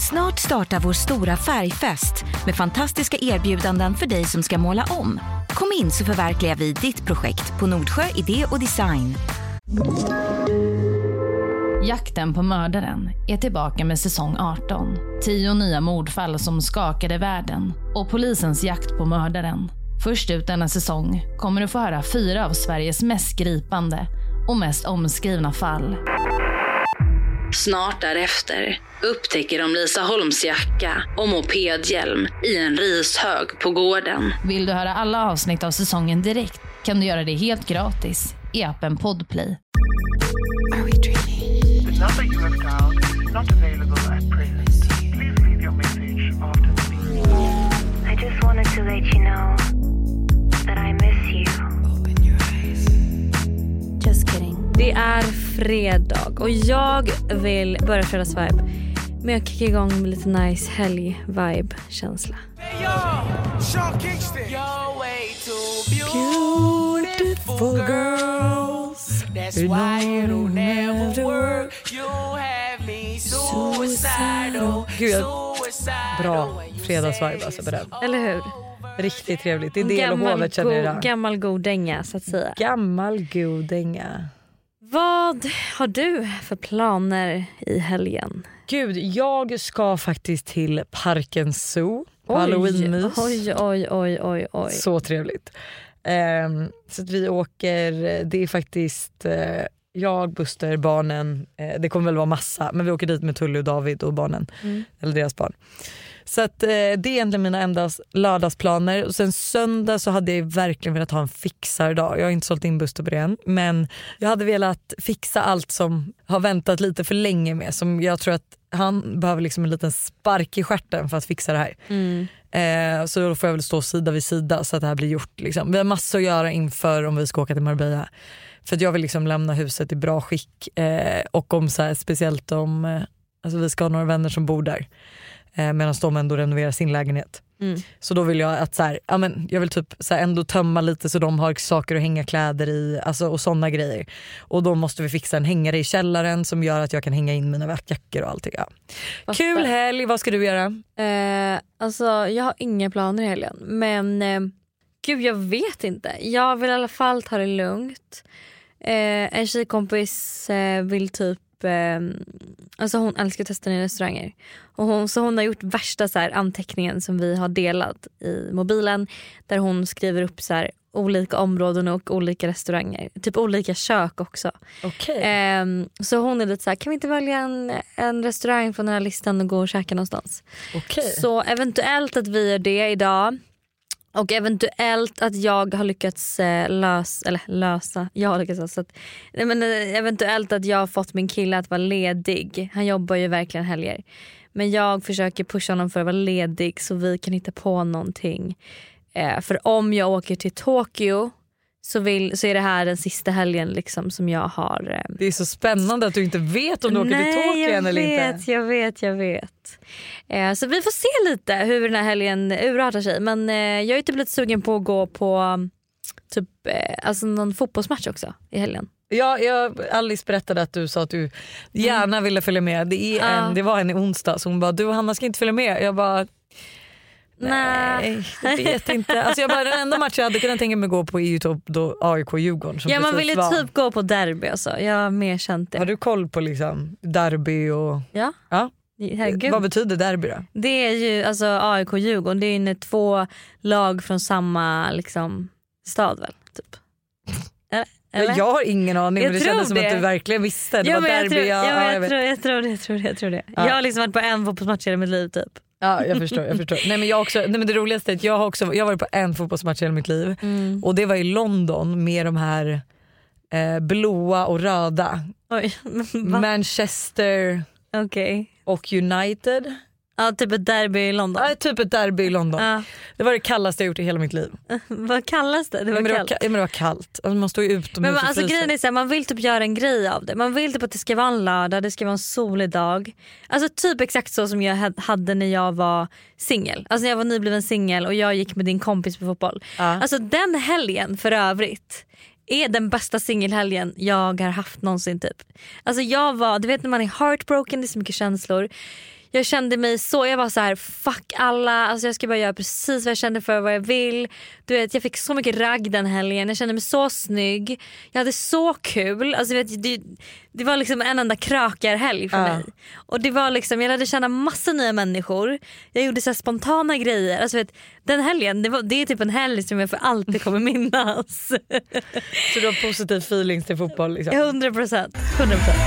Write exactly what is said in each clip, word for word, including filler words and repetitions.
Snart startar vår stora färgfest med fantastiska erbjudanden för dig som ska måla om. Kom in så förverkligar vi ditt projekt på Nordsjö Idé och Design. Jakten på mördaren är tillbaka med säsong arton. Tio nya mordfall som skakade världen och polisens jakt på mördaren. Först ut denna säsong kommer du få höra fyra av Sveriges mest gripande och mest omskrivna fall. Snart därefter upptäcker de Lisa Holms jacka och mopedhjälm i en rishög på gården. Vill du höra alla avsnitt av säsongen direkt kan du göra det helt gratis i appen Podplay. Are we dreaming? The number you have dialed is not available at present. Please leave your message after the beep. I just wanted to let you know that I miss you. Open your eyes. Just kidding. Det är fredag och jag vill börja fredagsvibe med att kicka igång med lite nice helg-vibe-känsla. Beautiful girls, that's why it'll never work. You have me suicidal. Gud, bra fredagsvibe alltså på den. Eller hur? Riktigt trevligt. Det är del och hovet känner jag idag. Gammal god dänga så att säga. Gammal god dänga. Vad har du för planer i helgen? Gud, jag ska faktiskt till Parken Zoo på Oj, Halloween-mys. Oj, oj, oj, oj, oj. Så trevligt. Um, så att vi åker, det är faktiskt uh, jag, Buster, barnen, uh, det kommer väl vara massa, men vi åker dit med Tully och David och barnen, mm. eller deras barn. Så att uh, det är egentligen mina enda lördagsplaner. Och sen söndag så hade jag verkligen velat ha en fixardag. Jag har inte sålt in Buster på det än, men jag hade velat fixa allt som har väntat lite för länge med, som jag tror att han behöver liksom en liten spark i stjärten för att fixa det här. Mm. Eh, så då får jag väl stå sida vid sida så att det här blir gjort liksom. Vi har massor att göra inför om vi ska åka till Marbella. För att jag vill liksom lämna huset i bra skick. Eh, och om så här, speciellt om eh, alltså vi ska ha några vänner som bor där. Eh, medan de ändå renoverar sin lägenhet. Mm. Så då vill jag att så här, ja, men jag vill typ så här, ändå tömma lite så de har saker att hänga kläder i, alltså, och sådana grejer. Och då måste vi fixa en hängare i källaren som gör att jag kan hänga in mina jackor och allting. Ja. Kul helg, vad ska du göra? Eh, alltså jag har inga planer i helgen, men eh, gud jag vet inte. Jag vill i alla fall ta det lugnt. Eh, en tjejkompis eh, vill typ alltså hon älskar att testa nya restauranger och hon, så hon har gjort värsta så här anteckningen som vi har delat i mobilen där hon skriver upp så här olika områden och olika restauranger, typ olika kök också. Okay. Um, så hon är lite så här, kan vi inte välja en, en restaurang från den här listan och gå och käka någonstans? Okay. Så eventuellt att vi gör det idag. Och eventuellt att jag har lyckats lösa, eller lösa, jag har lyckats lösa, att, men eventuellt att jag har fått min kille att vara ledig. Han jobbar ju verkligen helger. Men jag försöker pusha honom för att vara ledig så vi kan hitta på någonting. Eh, för om jag åker till Tokyo så, vill, så är det här den sista helgen liksom som jag har. Eh... Det är så spännande att du inte vet om du åker till Tokyo än eller vet, inte. jag vet, jag vet. Eh, så vi får se lite hur den här helgen urartar sig. Men eh, jag är typ lite sugen på att gå på typ, eh, alltså någon fotbollsmatch också i helgen. Ja, jag, Alice berättade att du sa att du gärna mm. ville följa med. Det, är en, ja. det var en i onsdag så hon bara, du och Hanna ska inte följa med. Jag bara... Nej, jag vet inte. Alltså jag bara, den enda matchen jag hade kunnat tänka mig gå på är ju typ då A I K-Djurgården. Ja, man vill ju typ gå på derby alltså. Jag har mer känt det. Har du koll på liksom derby och... Ja. ja. Herregud. Vad betyder derby då? Det är ju alltså A I K-Djurgården. Det är ju två lag från samma liksom stad väl, typ. Eller? Jag har ingen aning, jag men det kändes som det. att du verkligen visste. Det ja, var derby. Jag tror, ja, ja, ja, jag, jag, tror, jag, tror det, jag tror det, jag tror det. Ja. Jag har liksom varit på en fotbollsmatch i mitt liv typ. Ja, jag förstår, jag förstår. Nej, men jag också, nej, men det roligaste är att jag har också jag har varit på en fotbollsmatch i hela mitt liv. Mm. Och det var i London med de här eh, blåa och röda. Oj, Manchester okay. och United. Ja, typ ett derby i London. Ja, typ ett derby i London. Ja. Det var det kallaste jag gjort i hela mitt liv. Vad kallas det? Det var, ja, men kallt. Det var, ja, men det var kallt. Alltså, man står ju utomhus. Men man, alltså, grejen är så här, man vill typ göra en grej av det. Man vill typ att det ska vara en lördag, det ska vara en solig dag. Alltså typ exakt så som jag hade när jag var singel. Alltså när jag var nybliven singel och jag gick med din kompis på fotboll. Ja. Alltså den helgen för övrigt är den bästa singelhelgen jag har haft någonsin typ. Alltså jag var, du vet när man är heartbroken, det är så mycket känslor. Jag kände mig så, jag var så här: fuck alla, alltså jag ska bara göra precis vad jag kände för, vad jag vill. Du vet, jag fick så mycket ragg den helgen. Jag kände mig så snygg. Jag hade så kul. Alltså vet, det, det var liksom en enda krökarhelg för uh. mig. Och det var liksom, jag lärde känna massa nya människor. Jag gjorde så här spontana grejer. Alltså vet, den helgen, det, var, det är typ en helg som jag för alltid kommer minnas. Så du har positiv feelings till fotboll liksom? hundra procent. hundra procent.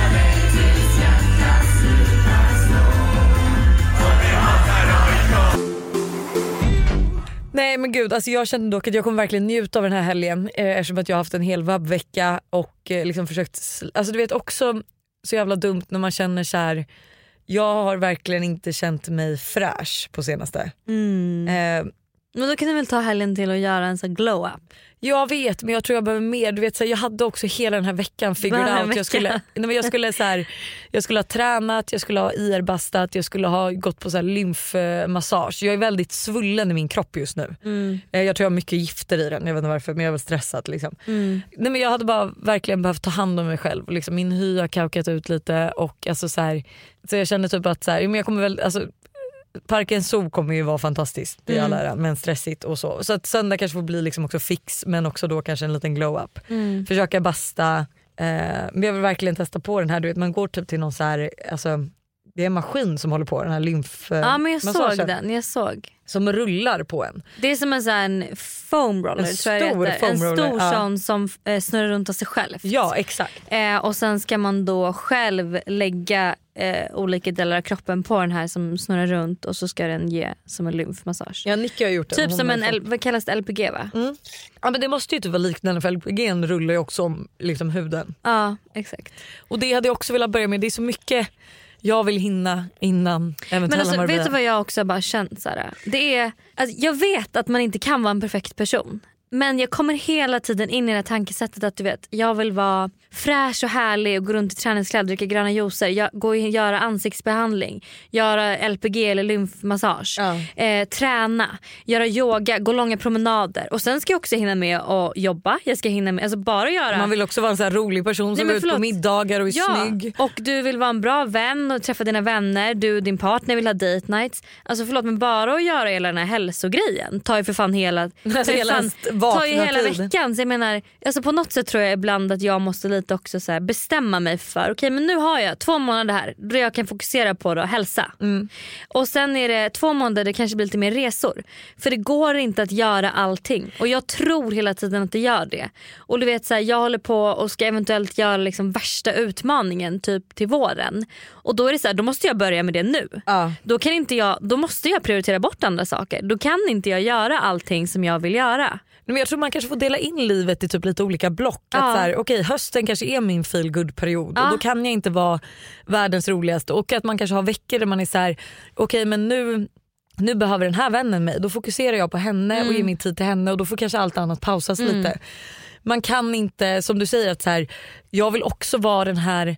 Nej men gud, alltså jag kände dock att jag kommer verkligen njuta av den här helgen eh, eftersom att jag har haft en hel vabbvecka och eh, liksom försökt, alltså du vet också så jävla dumt när man känner så här. Jag har verkligen inte känt mig fräsch på senaste. Mm. Eh, Men då kan du väl ta helgen till att göra en sån glow up. Jag vet, men jag tror jag behöver mer. Du vet, så här, jag hade också hela den här veckan figured out. Jag skulle, nej, men jag, skulle, så här, jag skulle ha tränat, jag skulle ha I R-bastat, jag skulle ha gått på så här lymfmassage. Jag är väldigt svullen i min kropp just nu. Mm. Jag tror jag har mycket gifter i den, jag vet inte varför, men jag är väl stressad. Liksom. Mm. Nej, men jag hade bara verkligen behövt ta hand om mig själv. Liksom, min hy har kaukat ut lite och alltså, så, här, så jag kände typ att så här, men jag kommer väl... Alltså, Parken Zoo kommer ju vara fantastiskt, det är mm. alla ära, men stressigt och så. Så att söndag kanske får bli liksom också fix, men också då kanske en liten glow up. Mm. Försöka basta, eh, men jag vill verkligen testa på den här, du vet man går typ till någon så här, alltså det är en maskin som håller på den här lymf. Ja men jag såg den, jag såg. Som rullar på en. Det är som en sån här foam roller, en tror jag stor det heter. foam En stor ja. sån som eh, snurrar runt av sig själv. Ja exakt. Eh, och sen ska man då själv lägga eh, olika delar av kroppen på den här som snurrar runt och så ska den ge som en lymfmassage. Ja, Nicky har gjort det. Typ som en, L- vad kallas det, L P G va? Mm. Ja men det måste ju typ vara liknande, för L P G rullar ju också om liksom huden. Ja exakt. Och det hade jag också velat börja med, det är så mycket jag vill hinna innan eventuella Men alltså, Marbella. vet du vad jag också bara känt så här? Det är, alltså, jag vet att man inte kan vara en perfekt person. Men jag kommer hela tiden in i det här tankesättet att du vet, jag vill vara fräsch och härlig och gå runt i träningskläder, dricka gröna juicer, jag, gå och göra ansiktsbehandling, göra L P G eller lymfmassage, ja. eh, träna, göra yoga, gå långa promenader. Och sen ska jag också hinna med att jobba. Jag ska hinna med, alltså bara göra. Man vill också vara en så här rolig person som går ut på middagar och är ja. snygg. Och du vill vara en bra vän och träffa dina vänner. Du och din partner vill ha date nights. Alltså förlåt, men bara att göra hela den här hälsogrejen tar ju för fan hela, alltså hela, fan, tar ju hela veckan. Så jag menar, alltså på något sätt tror jag ibland att jag måste lite också så här bestämma mig för okej, okay, men nu har jag två månader här då jag kan fokusera på då, hälsa. Mm. Och sen är det två månader det kanske blir lite mer resor. För det går inte att göra allting. Och jag tror hela tiden att det gör det. Och du vet så här, jag håller på och ska eventuellt göra liksom värsta utmaningen typ till våren. Och då är det så här, då måste jag börja med det nu. Ja. Då kan inte jag, då måste jag prioritera bort andra saker. Då kan inte jag göra allting som jag vill göra. Men jag tror man kanske får dela in livet i typ lite olika block. Ja. Att så här, okej, hösten kanske är min feel good period ja. Och då kan jag inte vara världens roligaste. Och att man kanske har veckor där man är så här, okej men nu, nu behöver den här vännen mig. Då fokuserar jag på henne mm. och ger min tid till henne. Och då får kanske allt annat pausas mm. lite. Man kan inte, som du säger, att så här, jag vill också vara den här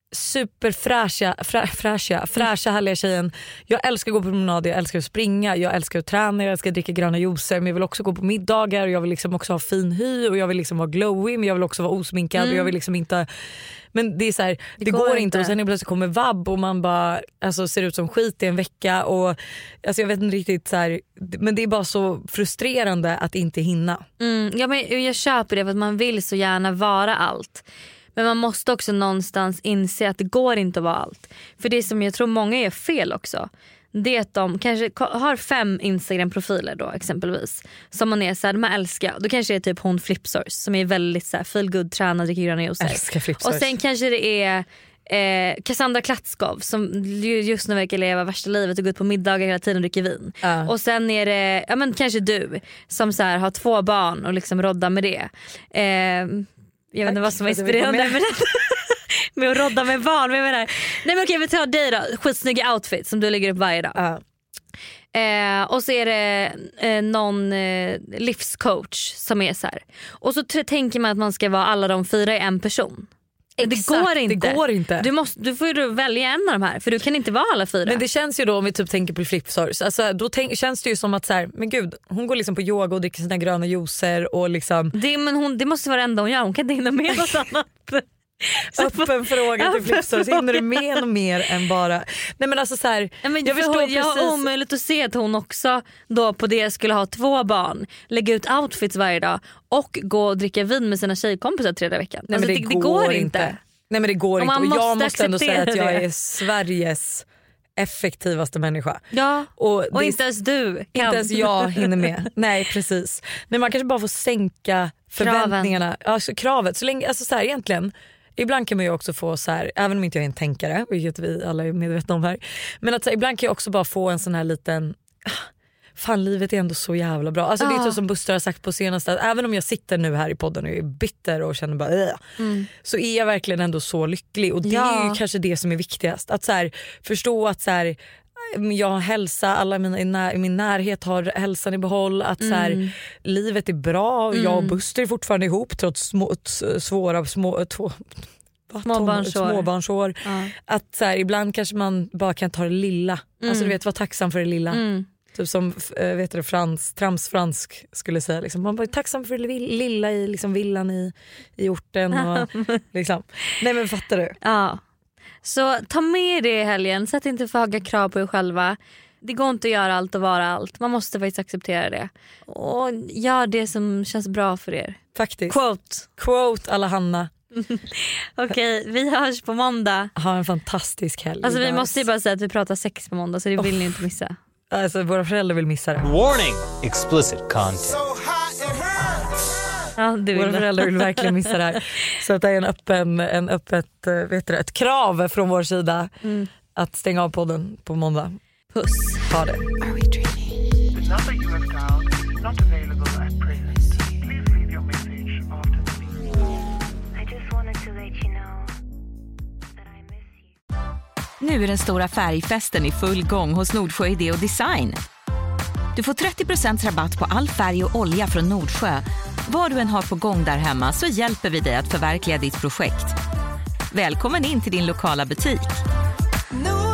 superfräscha frä, fräscha, fräscha härliga tjejen. Jag älskar att gå på promenader, jag älskar att springa, jag älskar att träna, jag älskar att dricka gröna juicer, men jag vill också gå på middagar, jag vill liksom också ha fin hy och jag vill liksom vara glowy, men jag vill också vara osminkad mm. och jag vill liksom inte, men det är så här, det, det går, går inte. Och sen plötsligt kommer vabb och man bara alltså, ser ut som skit i en vecka och alltså, jag vet inte riktigt så här, men det är bara så frustrerande att inte hinna. Mm, ja, men jag köper det för att man vill så gärna vara allt. Men man måste också någonstans inse att det går inte att vara allt. För det som jag tror många är fel också, det är att de kanske har fem Instagram-profiler då exempelvis. Som man är såhär, de här älskar. Då kanske det är typ hon Flipsource som är väldigt såhär feel good, tränad, dricker gröna juicer. Älskar Flipsource. Och sen kanske det är eh, Cassandra Klatskov som just nu verkar leva värsta livet och gå ut på middagar hela tiden och dricker vin. Uh. Och sen är det, ja men kanske du som så här, har två barn och liksom roddar med det. Eh, Jag vet inte vad som är inspirerande med, med att rodda med barn. Men jag menar, nej men okej, vi tar dig då. Skitsnygga outfit som du lägger upp varje dag. Uh. Eh, och så är det eh, någon eh, livscoach som är så här. Och så t- tänker man att man ska vara alla de fyra i en person. Exakt, det går inte. Det går inte. Du, måste, du får ju välja en av de här. För du kan inte vara alla fyra. Men det känns ju då, om vi typ tänker på Flipsource, alltså, då tänk, känns det ju som att så här, men gud, hon går liksom på yoga och dricker sina gröna juicer och liksom det, men hon, det måste vara det enda hon gör. Hon kan inte hinna med något annat. Öppen fråga till Flipstory. Så hinner du med och mer än bara... Nej men alltså så här, ja, men jag förstår hon, jag precis. har omöjligt att se att hon också då på det skulle ha två barn, lägga ut outfits varje dag och gå och dricka vin med sina tjejkompisar tredje veckan. Nej, alltså, men det, det, går det går inte. inte. Nej men det går och inte. Och måste jag måste ändå säga att jag det. är Sveriges effektivaste människa. Ja, och, och det, inte ens du kan. Inte ens jag hinner med. Nej precis. Men man kanske bara får sänka förväntningarna. Kraven. Alltså kravet. Så länge, alltså så här, egentligen, ibland kan man ju också få så här, även om inte jag är en tänkare, vilket vi alla är medvetna om här. Men att så här, ibland kan jag också bara få en sån här liten... Fan, livet är ändå så jävla bra. Alltså, ah. Det är typ som Buster har sagt på senaste, att även om jag sitter nu här i podden och är bitter och känner bara äh, mm. så är jag verkligen ändå så lycklig. Och det ja. är ju kanske det som är viktigast. Att så här, förstå att så här, jag har hälsa, alla mina, i, när, i min närhet har hälsan i behåll. Att mm. så här, livet är bra. Mm. Jag och Buster är fortfarande ihop trots små, svåra små... Två, Småbarnsår. Småbarnsår. Ja. Att så här, ibland kanske man bara kan ta det lilla. Mm. Alltså du vet, vara tacksam för det lilla. Mm. Typ som vet du, Frans, Trams fransk skulle säga. Liksom. Man var tacksam för det lilla i liksom, villan i, i orten. Och, liksom. Nej men fattar du? Ja. Så ta med det i helgen. Sätt inte för höga krav på er själva. Det går inte att göra allt och vara allt. Man måste faktiskt acceptera det. Och gör det som känns bra för er. Faktiskt. Quote. Quote alla Hanna. Okej, okay, vi hörs på måndag. Ha en fantastisk helg. Alltså vi måste ju bara säga att vi pratar sex på måndag. Så det vill oh. ni inte missa. Alltså våra föräldrar vill missa det. Warning! Explicit content. Ja, du våra vill föräldrar vill verkligen missa det här. Så att det är en öppen, en öppet, vet du, ett krav från vår sida mm. att stänga av podden på måndag. Puss. Ha det. The number you have dialed is not available at present. Please leave your message after the beep. I just wanted to let you know that I miss you. Nu är den stora färgfesten i full gång hos Nordsjö Idé och Design. Du får trettio procent rabatt på all färg och olja från Nordsjö. Vad du än har på gång där hemma så hjälper vi dig att förverkliga ditt projekt. Välkommen in till din lokala butik. No.